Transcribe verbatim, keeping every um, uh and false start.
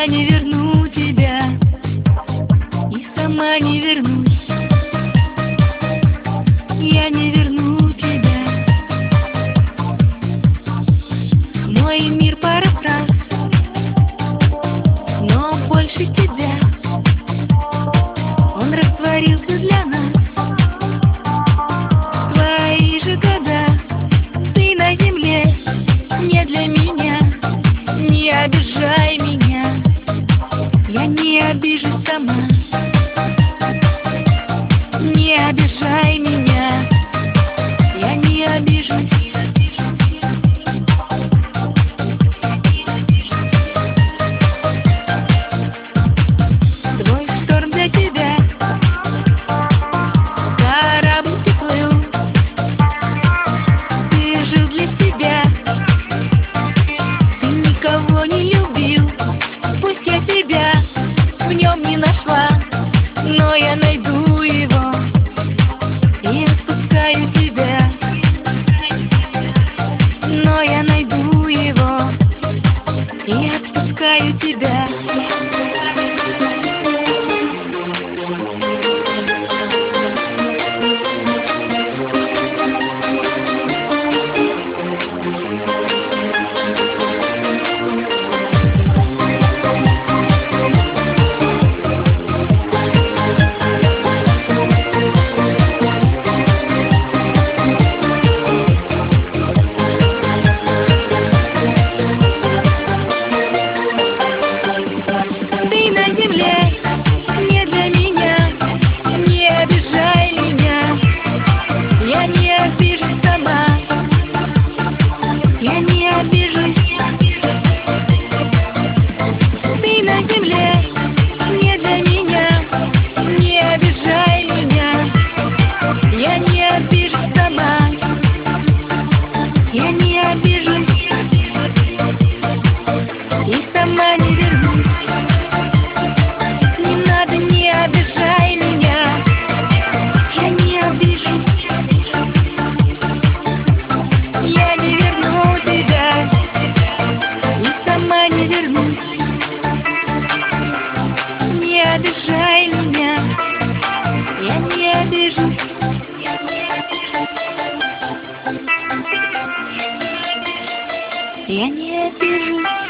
Я не верну тебя и сама не вернусь. Я не верну тебя. Мой мир пара фраз, но больше тебя. Он растворился для нас. Твои же года, ты на земле не для меня. Не обижай меня, я не обижусь сама. Не обижай меня, я не обижусь. Твой шторм для тебя, корабль приплыл. Ты жил для себя, ты никого не любил. Пусть я тебя в нем не нашла, но я найду его и отпускаю тебя. Но я найду его и отпускаю тебя. Не для меня, не обижай меня, я не обижусь сама. Я не обижусь. Ты на земле не для меня, не обижай меня, я не обижусь сама. Я не обижусь и сама не вернусь. Не обижай меня, я не обижусь. Я не верну тебя и сама не вернусь. Не обижай меня, я не обижусь. Я не обижусь.